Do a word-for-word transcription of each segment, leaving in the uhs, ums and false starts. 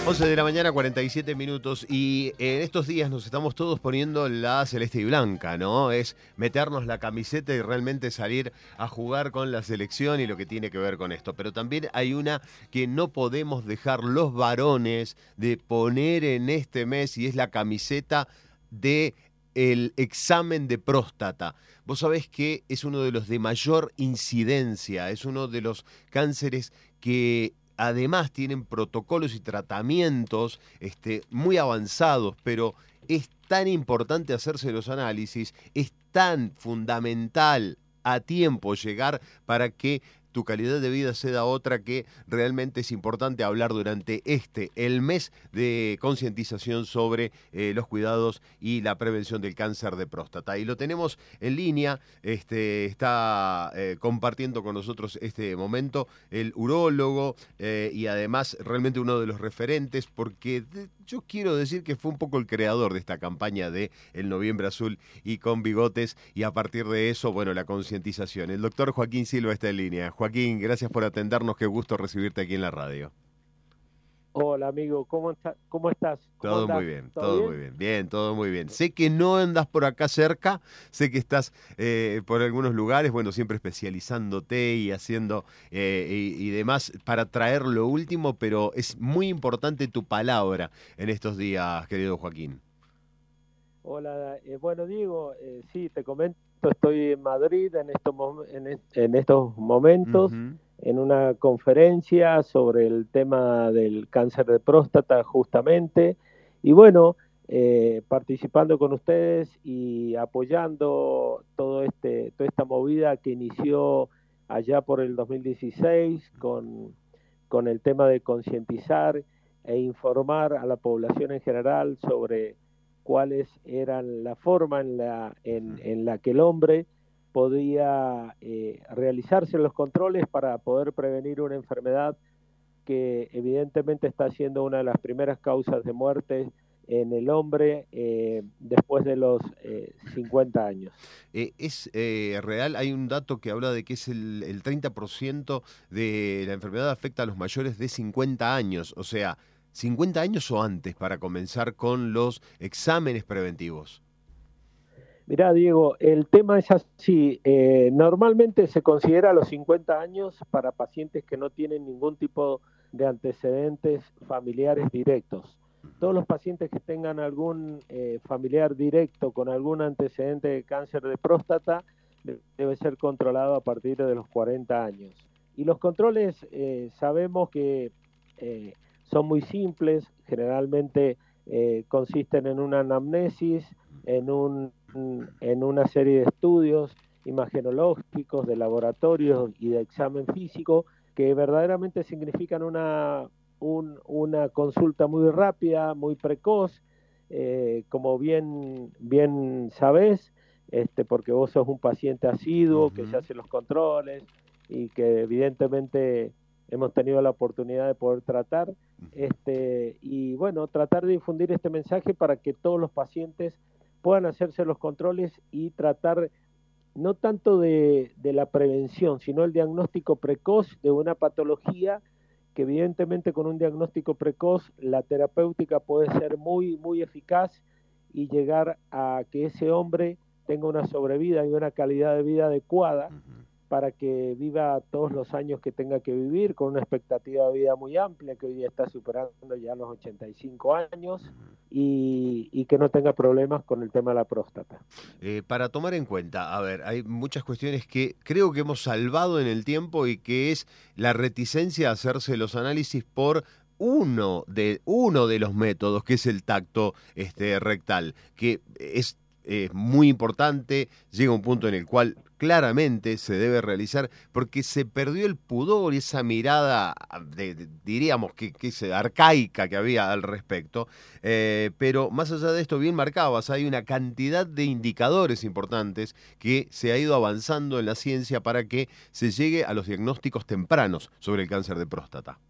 once de la mañana, cuarenta y siete minutos, y en estos días nos estamos todos poniendo la celeste y blanca, ¿no? Es meternos la camiseta y realmente salir a jugar con la selección y lo que tiene que ver con esto. Pero también hay una que no podemos dejar los varones de poner en este mes, y es la camiseta de el examen de próstata. Vos sabés que es uno de los de mayor incidencia, es uno de los cánceres que además tienen protocolos y tratamientos este, muy avanzados, pero es tan importante hacerse los análisis, es tan fundamental a tiempo llegar para que tu calidad de vida sea otra, que realmente es importante hablar durante este, el mes de concientización sobre eh, los cuidados y la prevención del cáncer de próstata. Y lo tenemos en línea, este, está eh, compartiendo con nosotros este momento el urólogo eh, y además realmente uno de los referentes, porque de, yo quiero decir que fue un poco el creador de esta campaña de El Noviembre Azul y con bigotes, y a partir de eso, bueno, la concientización. El doctor Joaquín Silva está en línea. Joaquín, gracias por atendernos, qué gusto recibirte aquí en la radio. Hola amigo, ¿cómo, está, cómo estás? ¿Cómo Todo andás? muy bien, ¿Todo todo bien? muy bien, bien, todo muy bien. Sé que no andas por acá cerca, sé que estás eh, por algunos lugares, bueno, siempre especializándote y haciendo eh, y, y demás para traer lo último, pero es muy importante tu palabra en estos días, querido Joaquín. Hola, eh, bueno Diego, eh, sí, te comento, estoy en Madrid en estos, mom- en, est- en estos momentos Ujú. en una conferencia sobre el tema del cáncer de próstata justamente, y bueno, eh, participando con ustedes y apoyando todo este, toda esta movida que inició allá por el dos mil dieciséis con, con el tema de concientizar e informar a la población en general sobre cuáles eran la forma en la, en, en la que el hombre podía eh, realizarse los controles para poder prevenir una enfermedad que evidentemente está siendo una de las primeras causas de muerte en el hombre eh, después de los eh, cincuenta años. Eh, es eh, real, hay un dato que habla de que es el, el treinta por ciento de la enfermedad afecta a los mayores de cincuenta años, o sea, cincuenta años o antes para comenzar con los exámenes preventivos. Mirá, Diego, el tema es así. Eh, normalmente se considera a los cincuenta años para pacientes que no tienen ningún tipo de antecedentes familiares directos. Todos los pacientes que tengan algún eh, familiar directo con algún antecedente de cáncer de próstata de- debe ser controlado a partir de los cuarenta años. Y los controles eh, sabemos que eh, son muy simples, generalmente eh, consisten en una anamnesis, en un en una serie de estudios imagenológicos, de laboratorios y de examen físico que verdaderamente significan una, un, una consulta muy rápida, muy precoz, eh, como bien, bien sabés, este, porque vos sos un paciente asiduo que se Ujú. hace los controles y que evidentemente hemos tenido la oportunidad de poder tratar, este, y bueno, tratar de difundir este mensaje para que todos los pacientes puedan hacerse los controles y tratar no tanto de, de la prevención, sino el diagnóstico precoz de una patología que evidentemente con un diagnóstico precoz la terapéutica puede ser muy, muy eficaz y llegar a que ese hombre tenga una sobrevida y una calidad de vida adecuada Ujú. para que viva todos los años que tenga que vivir, con una expectativa de vida muy amplia, que hoy día está superando ya los ochenta y cinco años, y, y que no tenga problemas con el tema de la próstata. Eh, para tomar en cuenta, a ver, hay muchas cuestiones que creo que hemos salvado en el tiempo, y que es la reticencia a hacerse los análisis por uno de, uno de los métodos, que es el tacto este, rectal, que es eh, muy importante, llega un punto en el cual claramente se debe realizar, porque se perdió el pudor y esa mirada, de, de- diríamos, que, que es arcaica que había al respecto. Eh, pero más allá de esto, bien marcabas, hay una cantidad de indicadores importantes que se ha ido avanzando en la ciencia para que se llegue a los diagnósticos tempranos sobre el cáncer de próstata.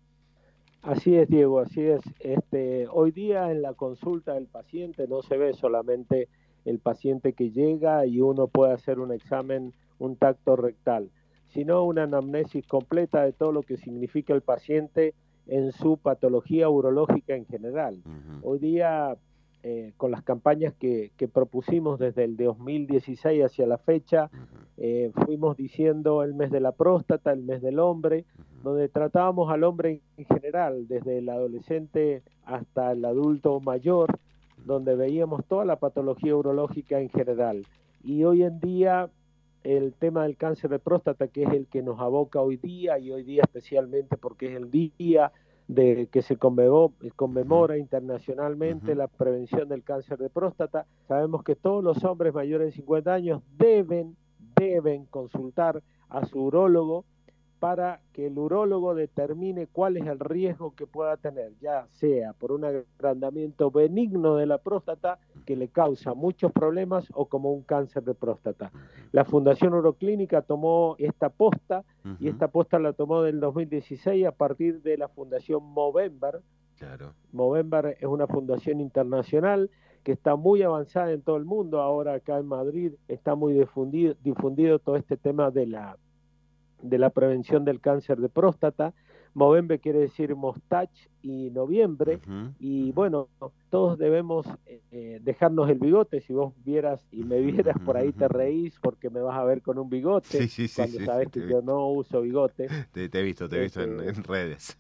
Así es, Diego, así es. Este, hoy día en la consulta del paciente no se ve solamente el paciente que llega y uno puede hacer un examen, un tacto rectal, sino una anamnesis completa de todo lo que significa el paciente en su patología urológica en general. Uh-huh. Hoy día, eh, con las campañas que, que propusimos desde el dos mil dieciséis hacia la fecha, Uh-huh. eh, fuimos diciendo el mes de la próstata, el mes del hombre, uh-huh. donde tratábamos al hombre en general, desde el adolescente hasta el adulto mayor, uh-huh. donde veíamos toda la patología urológica en general. Y hoy en día el tema del cáncer de próstata, que es el que nos aboca hoy día, y hoy día especialmente porque es el día de que se conmemora, conmemora uh-huh. internacionalmente uh-huh. la prevención del cáncer de próstata, sabemos que todos los hombres mayores de cincuenta años deben, deben consultar a su urólogo para que el urólogo determine cuál es el riesgo que pueda tener, ya sea por un agrandamiento benigno de la próstata que le causa muchos problemas o como un cáncer de próstata. La Fundación Uroclínica tomó esta posta uh-huh. y esta posta la tomó del dos mil dieciséis a partir de la Fundación Movember. Claro. Movember es una fundación internacional que está muy avanzada en todo el mundo. Ahora acá en Madrid está muy difundido, difundido todo este tema de la de la prevención del cáncer de próstata. Movember quiere decir Mostach y noviembre, uh-huh. y bueno, todos debemos eh, dejarnos el bigote. Si vos vieras y me vieras por ahí te reís porque me vas a ver con un bigote, sí, sí, sí, cuando sí, sabes sí, que yo no uso bigote. Te, te he visto, te he visto este, en, en redes.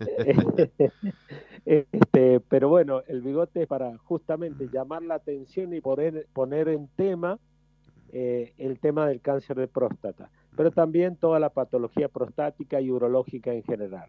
este, pero bueno, el bigote es para justamente llamar la atención y poner, poner en tema eh, el tema del cáncer de próstata, pero también toda la patología prostática y urológica en general.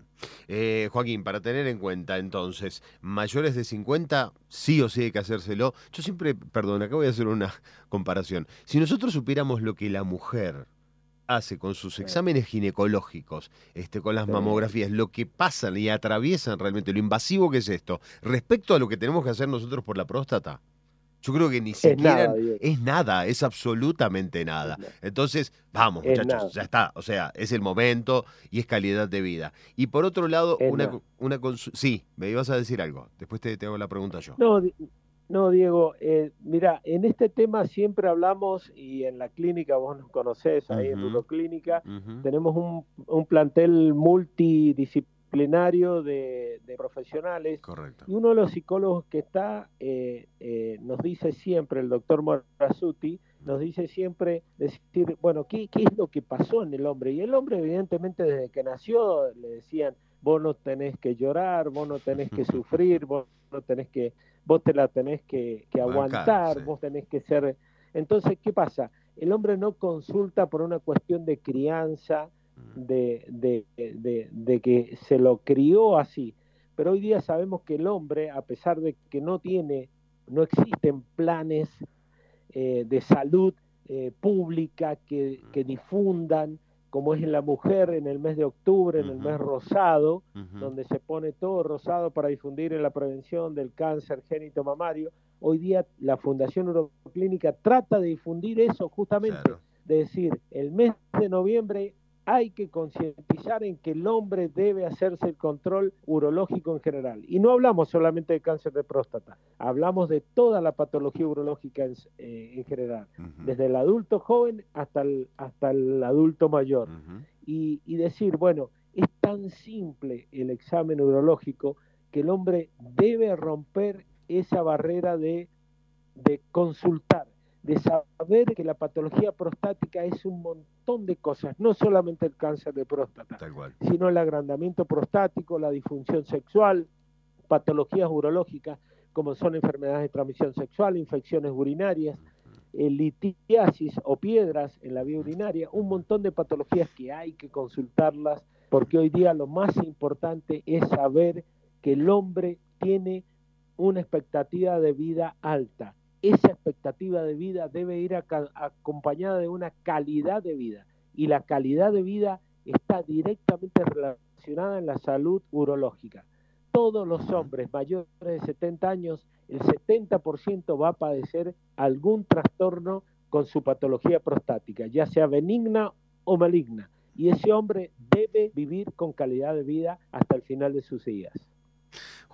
Eh, Joaquín, para tener en cuenta entonces, mayores de cincuenta, sí o sí hay que hacérselo. Yo siempre, perdón, acá voy a hacer una comparación. Si nosotros supiéramos lo que la mujer hace con sus exámenes ginecológicos, este, con las mamografías, lo que pasan y atraviesan realmente, lo invasivo que es esto, respecto a lo que tenemos que hacer nosotros por la próstata, yo creo que ni siquiera es nada, es nada, es absolutamente nada. Entonces, vamos, muchachos, ya está. O sea, es el momento y es calidad de vida. Y por otro lado, es una, nada. una consulta. Sí, me ibas a decir algo. Después te, te hago la pregunta yo. No, no Diego, eh, mira, en este tema siempre hablamos, y en la clínica, vos nos conocés, ahí uh-huh. en Uroclínica, uh-huh. tenemos un, un plantel multidisciplinario De, de profesionales. Correcto. Y uno de los psicólogos que está eh, eh, nos dice siempre, el doctor Morazzuti, nos dice siempre, decir, bueno, ¿qué, ¿qué es lo que pasó en el hombre? Y el hombre evidentemente desde que nació le decían, vos no tenés que llorar, vos no tenés que sufrir, vos no tenés que, vos te la tenés que, que aguantar, Bancar, sí. vos tenés que ser... Entonces, ¿qué pasa? El hombre no consulta por una cuestión de crianza, De, de, de, de que se lo crió así, pero hoy día sabemos que el hombre, a pesar de que no tiene, no existen planes eh, de salud eh, pública que, que difundan, como es en la mujer en el mes de octubre, en el mes rosado, uh-huh. donde se pone todo rosado para difundir en la prevención del cáncer génito-mamario. Hoy día la Fundación Uroclínica trata de difundir eso justamente, claro. de decir, el mes de noviembre hay que concientizar en que el hombre debe hacerse el control urológico en general. Y no hablamos solamente de cáncer de próstata, hablamos de toda la patología urológica en, eh, en general, uh-huh. desde el adulto joven hasta el, hasta el adulto mayor. Uh-huh. Y, y decir, bueno, es tan simple el examen urológico que el hombre debe romper esa barrera de, de consultar, de saber que la patología prostática es un montón de cosas, no solamente el cáncer de próstata, Tal cual. sino el agrandamiento prostático, la disfunción sexual, patologías urológicas como son enfermedades de transmisión sexual, infecciones urinarias, eh, litiasis o piedras en la vía urinaria, un montón de patologías que hay que consultarlas, porque hoy día lo más importante es saber que el hombre tiene una expectativa de vida alta. Esa expectativa de vida debe ir a, a, acompañada de una calidad de vida, y la calidad de vida está directamente relacionada en la salud urológica. Todos los hombres mayores de setenta años, el setenta por ciento va a padecer algún trastorno con su patología prostática, ya sea benigna o maligna, y ese hombre debe vivir con calidad de vida hasta el final de sus días.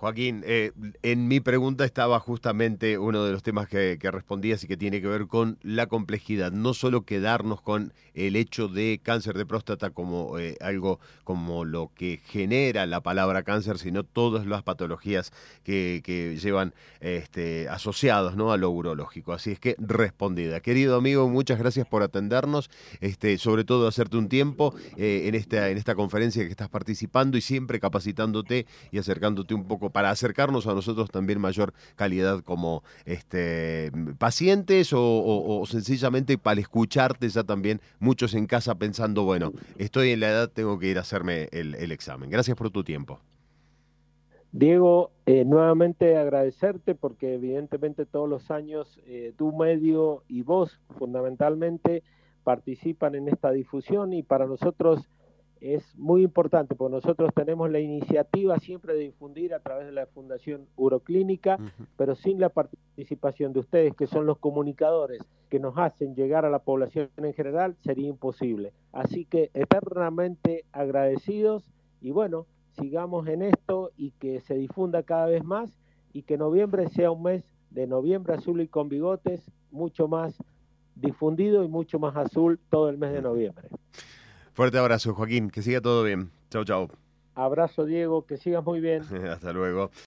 Joaquín, eh, en mi pregunta estaba justamente uno de los temas que, que respondías y que tiene que ver con la complejidad, no solo quedarnos con el hecho de cáncer de próstata como eh, algo como lo que genera la palabra cáncer, sino todas las patologías que, que llevan este, asociados, ¿no?, a lo urológico. Así es que respondida. Querido amigo, muchas gracias por atendernos, este, sobre todo hacerte un tiempo eh, en, esta, en esta conferencia que estás participando y siempre capacitándote y acercándote un poco para acercarnos a nosotros también mayor calidad como este, pacientes o, o, o sencillamente para escucharte ya también muchos en casa pensando, bueno, estoy en la edad, tengo que ir a hacerme el, el examen. Gracias por tu tiempo. Diego, eh, nuevamente agradecerte porque evidentemente todos los años eh, tu medio y vos fundamentalmente participan en esta difusión y para nosotros es muy importante porque nosotros tenemos la iniciativa siempre de difundir a través de la Fundación Uroclínica, uh-huh. pero sin la participación de ustedes, que son los comunicadores que nos hacen llegar a la población en general, sería imposible. Así que eternamente agradecidos y bueno, sigamos en esto y que se difunda cada vez más y que noviembre sea un mes de noviembre azul y con bigotes, mucho más difundido y mucho más azul todo el mes de noviembre. Fuerte abrazo, Joaquín, que siga todo bien. Chau, chau. Abrazo, Diego, que sigas muy bien. Hasta luego.